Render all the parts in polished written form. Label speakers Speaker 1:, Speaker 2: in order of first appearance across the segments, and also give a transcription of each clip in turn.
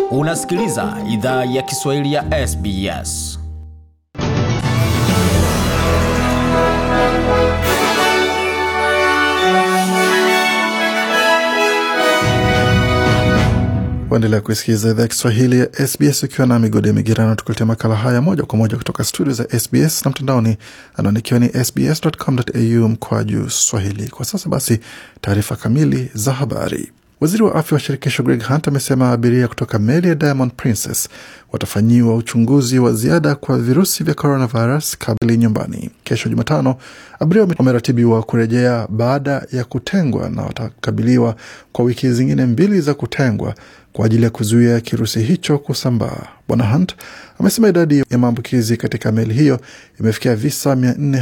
Speaker 1: Unasikiliza idhaa ya Kiswahili ya SBS.
Speaker 2: Waendelea kusikiliza idhaa ya Kiswahili ya SBS ukiwa na Migode Migerano, tukuletea makala haya moja kwa moja kutoka studio za SBS na mtandaoni anaonikiwa ni sbs.com.au/swahili. Kwa sasa basi, taarifa kamili za habari. Waziri wa afya wa shirikisho Greg Hunt amesema abiria kutoka meli ya Diamond Princess watafanyiwa uchunguzi wa ziada kwa virusi vya coronavirus kabla nyumbani. Kesho Jumatano, abiria wameratibiwa kurejea baada ya kutengwa na watakabiliwa kwa wiki zingine 2 za kutengwa kwa ajili ya kuzuia kirusi hicho kusambaa. Bwana Hunt amesema idadi ya maambukizi katika meli hiyo imefikia visa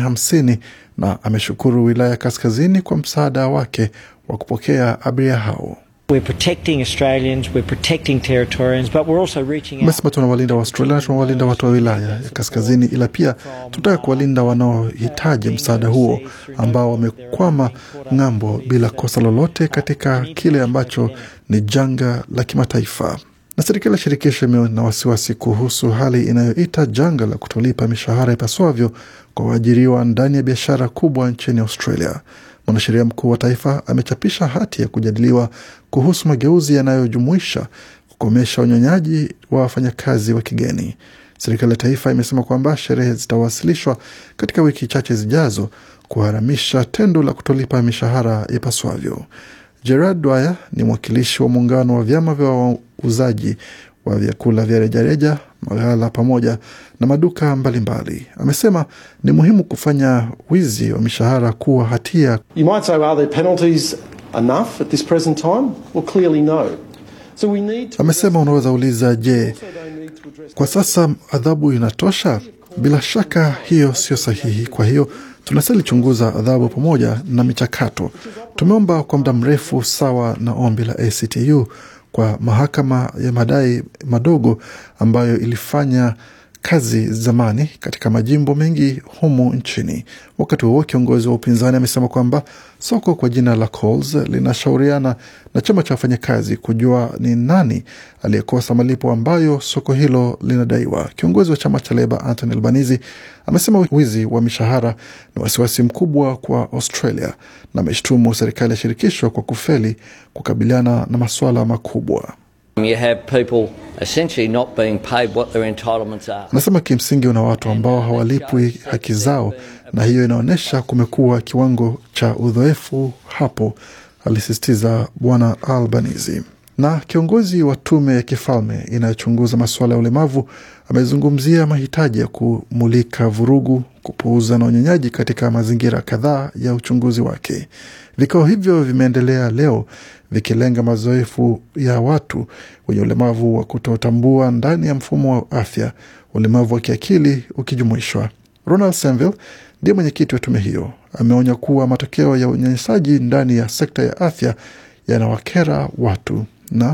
Speaker 2: 450 na ameshukuru wilaya kaskazini kwa msaada wake wa kupokea abiria hao.
Speaker 3: We're protecting Australians, we're protecting Territorians, but we're also reaching out.
Speaker 2: Mesma tunawalinda wa Australia, tunawalinda watu wa wilaya ya kaskazini, ila pia tunataka kuwalinda wanaohitaji msaada huo ambao wamekwama ng'ambo bila kosa lolote katika kile ambacho ni janga la kimataifa. Na serikali ya shirikisho ina wasiwasi kuhusu hali inayoita janga la kutolipa mishahara ipasavyo kwa waajiriwa ndani ya biashara kubwa nchini Australia. Mwanasheria mkuu wa taifa amechapisha hati ya kujadiliwa kuhusu mageuzi yanayojumuisha kukomesha unyonyaji wa wafanyakazi wa kigeni. Serikali ya taifa imesema kwamba sherehe zitawasilishwa katika wiki chache zijazo kuharamisha tendo la kutolipa mishahara ipasavyo. Gerard Dwyer ni mwakilishi wa muungano wa vyama vya wauzaji wa vyakula vya rejareja, maghala pamoja na maduka mbalimbali. Amesema ni muhimu kufanya wizi wa mishahara kuwa hatia.
Speaker 4: You might say, are there penalties enough at this present time? Well, clearly no. So we need to...
Speaker 2: Amesema unaweza uliza, je, kwa sasa adhabu inatosha? Bila shaka hiyo sio sahihi. Kwa hiyo tunastahili chunguza adhabu pamoja na michakato. Tumeomba kwa muda mrefu sawa na ombi la ACTU kwa mahakama ya madai madogo ambayo ilifanya kazi zamani katika majimbo mengi humu nchini. Wakati huo kiongozi wa upinzani amesema kwamba soko kwa jina la Coles linashauriana na chama cha wafanyakazi kujua ni nani aliyekosa malipo ambayo soko hilo linadaiwa. Kiongozi wa chama cha Labour Anthony Albanese amesema wizi wa mishahara ni wasiwasi mkubwa kwa Australia na ameshtumu serikali ya shirikisho kwa kufeli kukabiliana na masuala makubwa.
Speaker 5: You have people essentially not being paid what their entitlements are.
Speaker 2: Anasema kimsingi una watu ambao hawalipwi haki zao, na hiyo inaonyesha kumekuwa kiwango cha udhoefu hapo, alisisitiza Bwana Albanese. Na kiongozi wa tume ya kifalme inayochunguza masuala ya ulemavu amezungumzia mahitaji ya kumulika vurugu, kupuuza na unyonyaji katika mazingira kadhaa ya uchunguzi wake. Vikao hivyo vimeendelea leo vikilenga mazoefu ya watu wenye ulemavu wa kutotambua ndani ya mfumo wa afya, ulemavu wa kiakili ukijumuishwa. Ronald Senville ndiye mwenyekiti wa tume hiyo. Ameonya kuwa matokeo ya unyanyasaji ndani ya sekta ya afya yanawakera watu na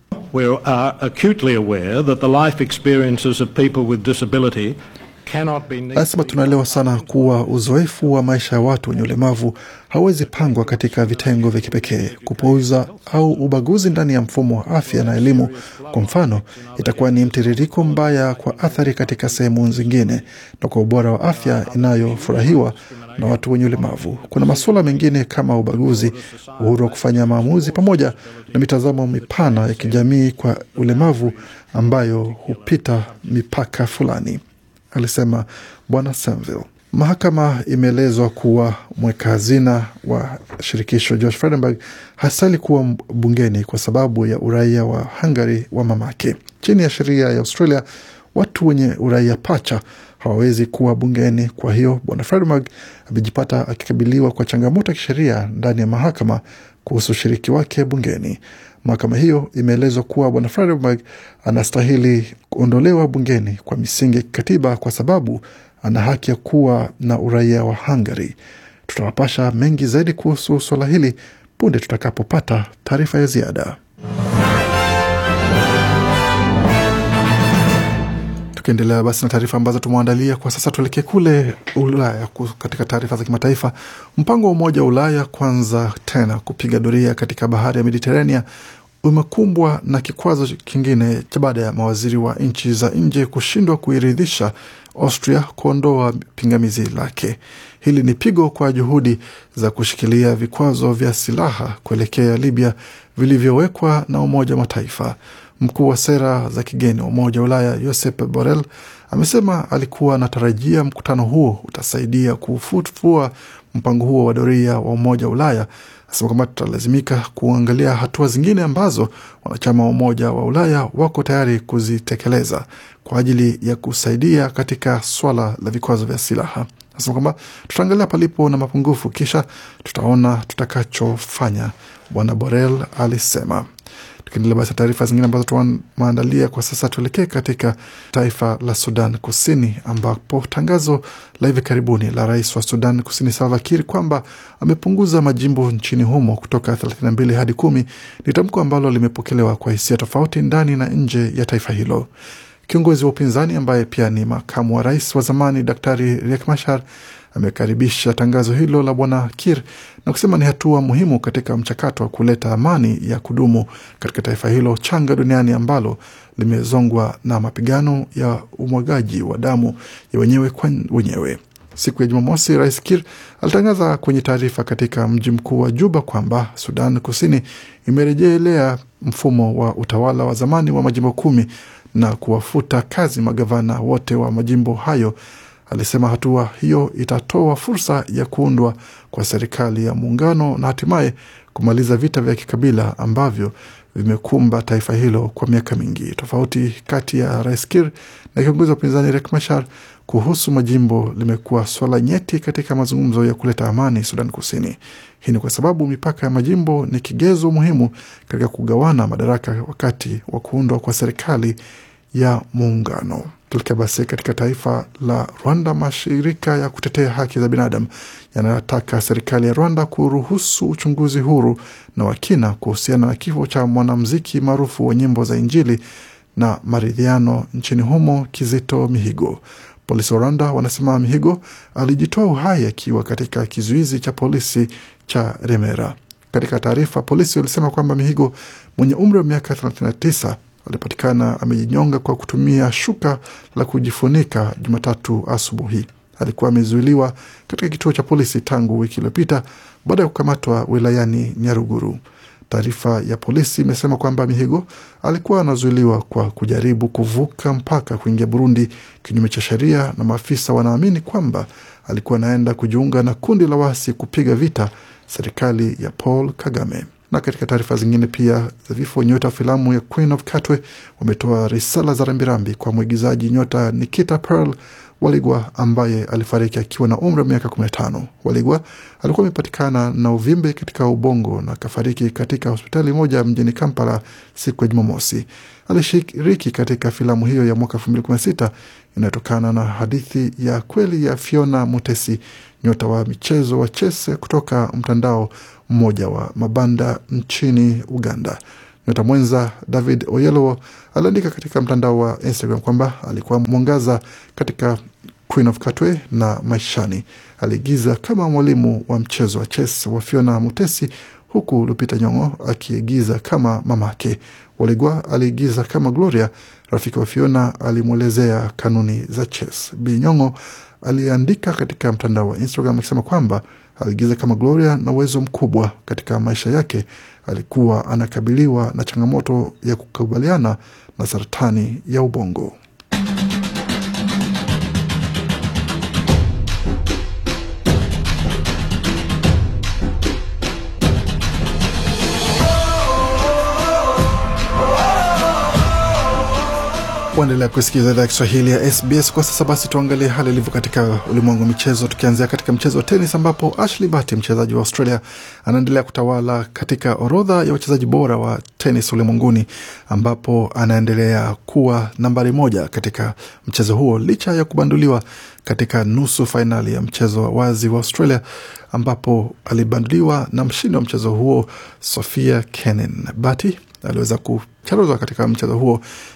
Speaker 6: We are acutely aware that the life experiences of people with disability cannot be...
Speaker 2: Anasema tunaelewa sana kuwa uzoefu wa maisha ya watu wenye ulemavu hawezi pangwa katika vitengo vya kipekee. Kupuuza au ubaguzi ndani ya mfumo wa afya na elimu, kwa mfano, itakuwa ni mtiririko mbaya kwa athari katika sehemu zingine na kwa ubora wa afya inayofurahiwa na watu wenye ulemavu. Kuna masuala mengine kama ubaguzi, uhuru wa kufanya maamuzi pamoja na mitazamo mipana ya kijamii kwa ulemavu ambayo hupita mipaka fulani, alisema Bwana Senville. Mahakama imeelezwa kuwa mweka hazina wa shirikisho Josh Frydenberg hastahili kuwa bungeni kwa sababu ya uraia wa Hungary wa mamake. Chini ya sheria ya Australia, watu wenye uraia pacha hawawezi kuwa bungeni. Kwa hiyo Bwana Frydenberg amejipata akikabiliwa kwa changamoto ya kisheria ndani ya mahakama kuhusu ushiriki wake bungeni. Mahakama hiyo imeelezwa kuwa Bwana Frydenberg anastahili kuondolewa bungeni kwa misingi ya kikatiba kwa sababu ana haki ya kuwa na uraia wa Hungary. Tutawapasha mengi zaidi kuhusu swala hili punde tutakapopata taarifa ya ziada. Tukiendelea basi na taarifa ambazo tumeandalia kwa sasa, tuelekee kule Ulaya katika taarifa za kimataifa. Mpango wa Umoja wa Ulaya kwanza tena kupiga doria katika bahari ya Mediterania umekumbwa na kikwazo kingine cha baada ya mawaziri wa nchi za nje kushindwa kuiridhisha Austria kuondoa pingamizi lake. Hili ni pigo kwa juhudi za kushikilia vikwazo vya silaha kuelekea Libya vilivyowekwa na Umoja wa Mataifa. Mkuu wa sera za kigeni wa Umoja wa Ulaya Josep Borrell amesema alikuwa anatarajia mkutano huo utasaidia kufufua mpango huo wa doria wa Umoja wa Ulaya. Asema kwamba tutalazimika kuangalia hatua zingine ambazo wanachama wa Umoja wa Ulaya wako tayari kuzitekeleza kwa ajili ya kusaidia katika swala la vikwazo vya silaha. Asema kwamba tutaangalia palipo na mapungufu kisha tutaona tutakachofanya, Bwana Borrell alisema. Tukiendelea basi taarifa zingine ambazo tumeandalia kwa sasa, tuelekee katika taifa la Sudan Kusini ambapo tangazo la hivi karibuni la rais wa Sudan Kusini Salva Kiir kwamba amepunguza majimbo nchini humo kutoka 32 hadi 10 ni tamko ambalo limepokelewa kwa hisia tofauti ndani na nje ya taifa hilo. Kiongozi wa upinzani ambaye pia ni makamu wa rais wa zamani Daktari Riek Machar amekaribisha tangazo hilo la Bwana Kiir na kusema ni hatua muhimu katika mchakato wa kuleta amani ya kudumu katika taifa hilo changa duniani ambalo limezongwa na mapigano ya umwagaji wa damu ya wenyewe kwa wenyewe. Siku ya Jumamosi, Rais Kiir alitangaza kwenye taarifa katika mji mkuu wa Juba kwamba Sudan Kusini imerejelea mfumo wa utawala wa zamani wa majimbo 10 na kuwafuta kazi magavana wote wa majimbo hayo. Alisema hatua hiyo itatoa fursa ya kuundwa kwa serikali ya muungano na hatimaye kumaliza vita vya kikabila ambavyo vimekumba taifa hilo kwa miaka mingi. Tofauti kati ya Rais Kiir na kiongozi wa upinzani Riek Machar kuhusu majimbo limekuwa swala nyeti katika mazungumzo ya kuleta amani Sudan Kusini. Hii ni kwa sababu mipaka ya majimbo ni kigezo muhimu katika kugawana madaraka wakati wa kuundwa kwa serikali ya muungano. Tulikia basi katika taifa la Rwanda, mashirika ya kutetea haki za binadamu yanataka serikali ya Rwanda kuruhusu uchunguzi huru na wakina kuhusiana na kifo cha mwanamuziki maarufu wa nyimbo za Injili na maridhiano nchini humo Kizito Mihigo. Polisi wa Rwanda wanasema Mihigo alijitoa uhai akiwa katika kizuizi cha polisi cha Remera. Katika taarifa, polisi walisema kwamba Mihigo mwenye umri wa miaka 39 alipatikana amejinyonga kwa kutumia shuka la kujifunika Jumatatu asubuhi. Alikuwa amezuiliwa katika kituo cha polisi tangu wiki iliyopita baada ya kukamatwa wilayani Nyaruguru. Taarifa ya polisi imesema kwamba Mihigo alikuwa anazuiliwa kwa kujaribu kuvuka mpaka kuingia Burundi kinyume cha sheria, na maafisa wanaamini kwamba alikuwa anaenda kujiunga na kundi la waasi kupiga vita serikali ya Paul Kagame. Na katika taarifa zingine pia za vifo, nyota filamu ya Queen of Katwe wametoa risala za rambirambi kwa mwigizaji nyota Nikita Pearl Waligwa ambaye alifariki akiwa na umri wa miaka 15. Waligwa alikuwa amepatikana na uvimbe katika ubongo na kafariki katika hospitali moja mjini Kampala siku ya Jumamosi. Alishiriki katika filamu hiyo ya mwaka 2016 inayotokana na hadithi ya kweli ya Fiona Mutesi, nyota wa michezo wa chess kutoka mtandao mmoja wa mabanda nchini Uganda. Nyota mwenza David Oyelowo aliandika katika mtandao wa Instagram kwamba alikuwa mwangaza katika Queen of Katwe na maishani. Aliigiza kama mwalimu wa mchezo wa chess wa Fiona Mutesi, huku Lupita Nyong'o akiigiza kama mamake. Waligwa aliigiza kama Gloria, rafiki wa Fiona. Alimwelezea kanuni za chess. Bi Nyong'o aliandika katika mtandao wa Instagram akisema kwamba aliigiza kama Gloria na uwezo mkubwa katika maisha yake. Alikuwa anakabiliwa na changamoto ya kukabiliana na saratani ya ubongo. Waendelea kusikiliza idhaa ya Kiswahili ya SBS. Kwa sasa basi tuangalie hali ilivyo katika ulimwengu wa michezo, tukianzia katika mchezo wa tenis ambapo Ashley Barty, mchezaji wa Australia, anaendelea kutawala katika orodha ya wachezaji bora wa tenis ulimwenguni, ambapo anaendelea kuwa nambari 1 katika mchezo huo licha ya kubanduliwa katika nusu fainali ya mchezo wa wazi wa Australia, ambapo alibanduliwa na mshindi wa mchezo huo Sofia Kenin. Barty aliweza kucharuzwa katika mchezo huo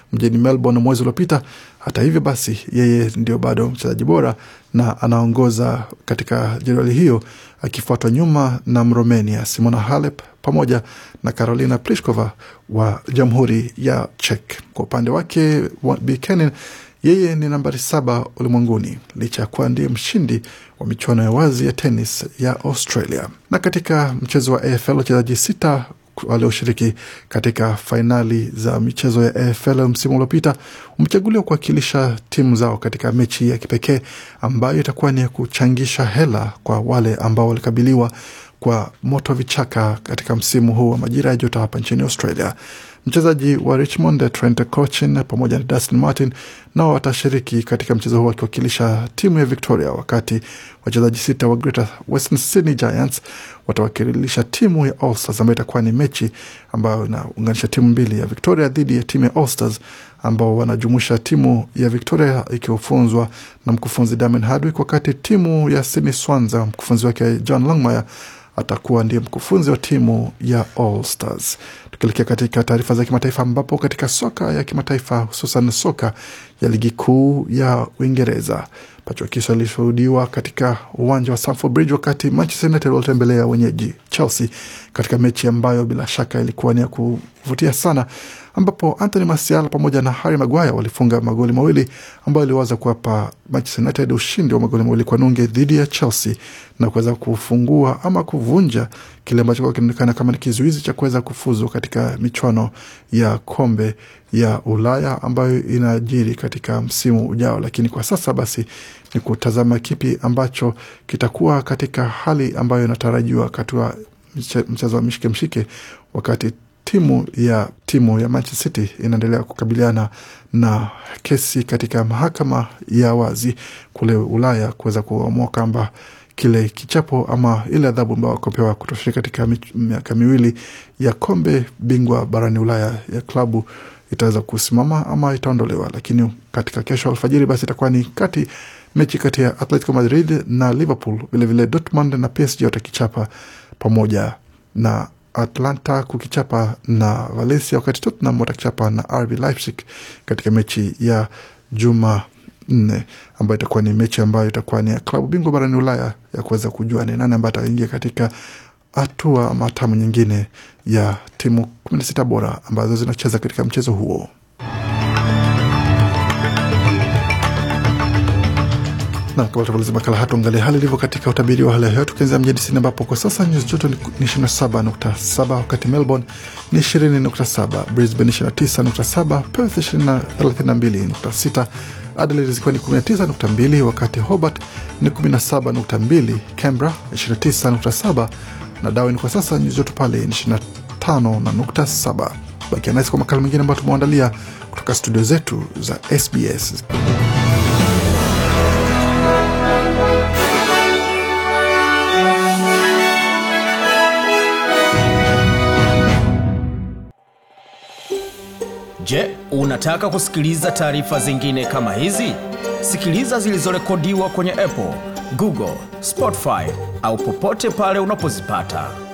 Speaker 2: mjini Melbourne mwezi uliopita. Hata hivyo basi, yeye ndio bado mchezaji bora na anaongoza katika jedwali hiyo, akifuatwa nyuma na Mromania Simona Halep pamoja na Karolina Pliskova wa Jamhuri ya Czech. Kwa upande wake Buchanan, yeye ni nambari 7 ulimwenguni licha ya kuwa ndiye mshindi wa michuano ya wazi ya tenis ya Australia. Na katika mchezo wa AFL, wachezaji 6 walioshiriki katika fainali za michezo ya AFL msimu uliopita wamechaguliwa kuwakilisha timu zao katika mechi ya kipekee ambayo itakuwa ni ya kuchangisha hela kwa wale ambao walikabiliwa kwa moto vichaka katika msimu huu wa majira ya joto hapa nchini Australia. Mchezaji wa Richmond Trent Cotchin pamoja na Dustin Martin nao watashiriki katika mchezo huu wakiwakilisha timu ya Victoria, wakati wachezaji 6 wa Greater Western Sydney Giants watawakilisha timu ya All Stars, ambayo itakuwa ni mechi ambayo inaunganisha timu mbili ya Victoria dhidi ya timu ya All Stars, ambao wanajumuisha timu ya Victoria ikifunzwa na mkufunzi Damien Hardwick, wakati timu ya Sydney Swans mkufunzi wake John Longmire atakuwa ndiye mkufunzi wa timu ya All Stars. Tukielekea katika taarifa za kimataifa, ambapo katika soka ya kimataifa, hususan soka ya ligi kuu ya Uingereza, pachokiso alishuhudiwa katika uwanja wa Stamford Bridge wakati Manchester United walitembelea wenyeji Chelsea katika mechi ambayo bila shaka ilikuwa ni ya kuvutia sana, ambapo Anthony Martial pamoja na Harry Maguire walifunga magoli mawili ambayo iliweza kuwapa Manchester United ushindi wa magoli mawili kwa nunge dhidi ya Chelsea na kuweza kufungua ama kuvunja kile ambacho kinaonekana kama ni kizuizi cha kuweza kufuzu katika michuano ya kombe ya Ulaya ambayo inajiri katika msimu ujao. Lakini kwa sasa basi ni kutazama kipi ambacho kitakuwa katika hali ambayo inatarajiwa katika mchezo wa mshike wakati timu ya Manchester City inaendelea kukabiliana na kesi katika mahakama ya wazi kule Ulaya kuweza kuamua kwamba kile kichapo ama ile adhabu ambayo wakopewa kutoshiriki katika miaka miwili ya kombe bingwa barani Ulaya ya klabu itaweza kusimama ama itaondolewa. Lakini katika kesho alfajiri basi itakuwa ni mechi kati ya Atletico Madrid na Liverpool, vile vile Dortmund na PSG watakichapa pamoja na Atlanta kukichapa na Valencia, wakati Tottenham watakichapa na RB Leipzig katika mechi ya Jumanne, ambayo itakuwa ni mechi ambayo itakuwa ni ya klabu bingwa barani Ulaya ya kuweza kujua ni nani ambaye ataingia katika hatua ama tamu nyingine ya timu 16 bora ambazo zinacheza katika mchezo huo. Na kabla tuwalize makala hatu angalia hali ilivyo katika utabiri wa hali ya hewa, tukianzia mjini Sydney ambapo kwa sasa nyuzi joto ni 27.7, wakati Melbourne ni 20.7, Brisbane 29.7, Perth 32.6, Adelaide zikiwa ni 19.2, wakati Hobart ni 17.2, Canberra 29.7 na Darwin kwa sasa nyuzi joto pale ni 25.7. Bakia nasi kwa makala mengine ambayo tumeandalia kutoka studio zetu za SBS.
Speaker 1: Je, unataka kusikiliza taarifa zingine kama hizi? Sikiliza zilizorekodiwa kwenye Apple, Google, Spotify au popote pale unapozipata.